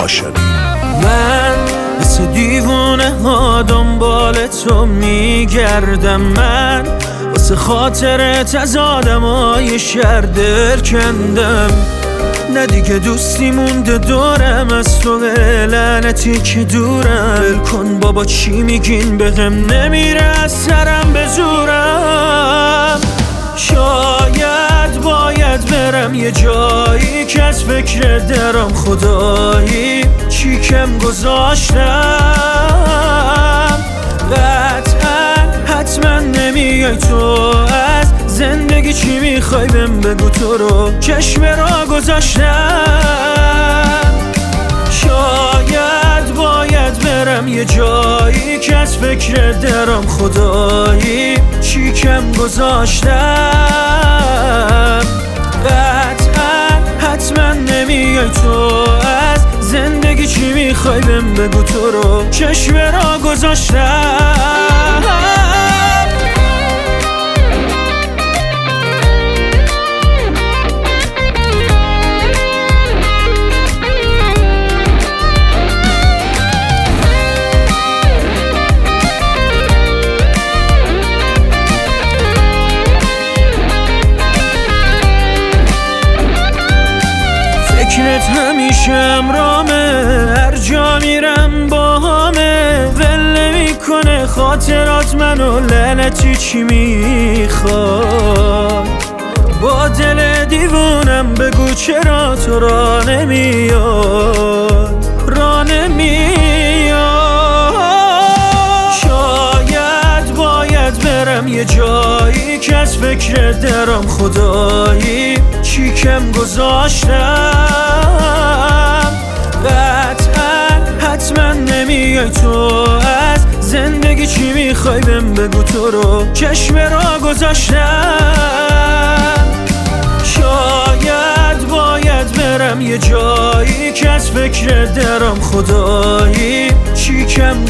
هاشمی. من مثل دیوونه ها دنبال تو میگردم، من واسه خاطرت از آدمای شهر دل کندم. نه دیگه دوستی مونده دورم، از تو لعنتی که دورم. ول کن بابا چی میگین بهم نمیره از سرم به زورم. شاید باید برم یه جایی که از فکر درم خدایی چی کم گذاشتم. قطعا حتما نمیای تو، از زندگی چی میخوای بهم بگو، تو رو چشم را گذاشتم. شاید باید برم یه جایی که از فکر درم خدایی چی کم گذاشتم. قطعا حتما نمیای تو، از زندگی چی میخوای بهم بگو، تو رو چشم را گذاشتم. فکرت همیشه امرامه، هر جا میرم با همه. ول نمیکنه خاطرات منو، لعنتی چی میخوای؟ با دل دیوونم بگو چرا تو را نمیاد، را نمیاد. شاید باید برم یه جایی که از فکر درم خدایی چی کم گذاشتم. قطعا حتما نمیای تو، از زندگی چی میخوای بهم بگو، تو رو چشم را گذاشتم. شاید باید برم یه جایی که از فکر درم خدایی چی کم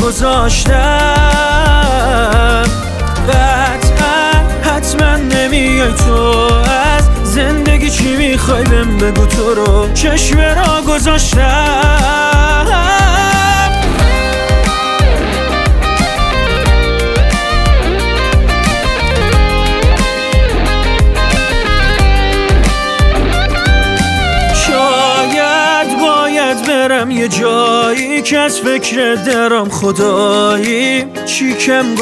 گذاشتم. قطعا حتما نمیای تو، از زندگی چی میخوای بهم بگو، تو رو چشم را گذاشتم. شاید باید برم یه جایی که از فکر درم خدایی چی کم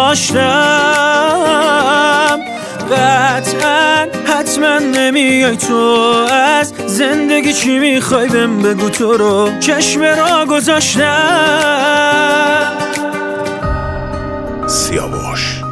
گذاشتم. قطعا حتما نمیای تو، از زندگی چی میخوای بهم بگو، تو رو چشم را گذاشتم. سیاوش